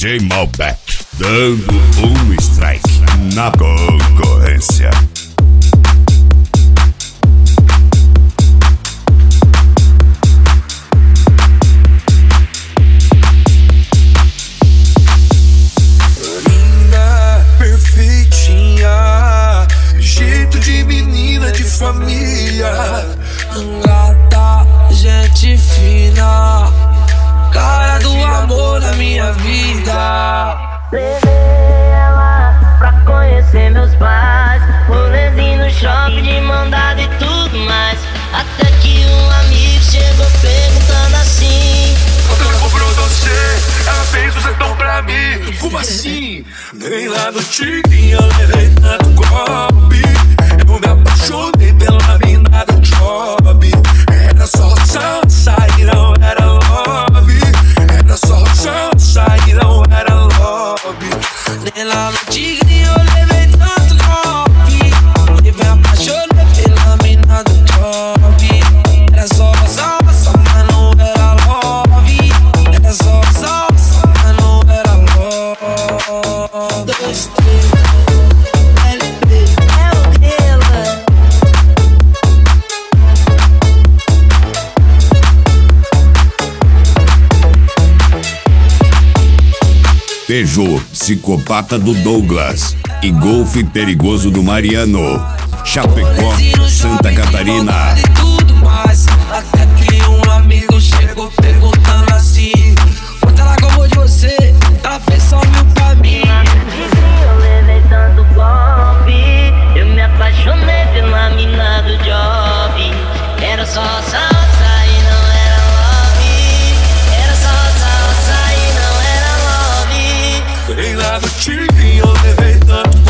DJ Malbec, dando um strike na concorrência. Linda, perfeitinha, jeito de menina de família, gata, gente fina, cara do amor na minha vida. Levei ela pra conhecer meus pais, rolezinho no shopping de mão dada e tudo mais. Até que um amigo chegou perguntando assim: quanto ela comprou você? Ela fez o sertão pra mim. Como assim? Nem lá no Tigre eu levei tanto golpe. Eu me apaixonei pela mina do job. Era só salsa e não era love. Era só salsa e não era love. Nem lá no Tigre eu levei tanto golpe. Eu me apaixonei pela mina do job. Era só salsa, mas não era love. Era só salsa, mas não era love. 2, 3, LP. é o Rela. Peugeot Psicopata do Douglas e Golf Perigoso do Mariano. Chapecó, Santa Catarina. E tudo mais. Até que um amigo chegou perguntando assim: quanto ela gostou de você? Ela fez só mil pra mim. Eu levei tanto golpe, eu me apaixonei pela mina do job. Era só salsa e não era love. Era só salsa e não era love. Nem lá no Tigre eu levei tanto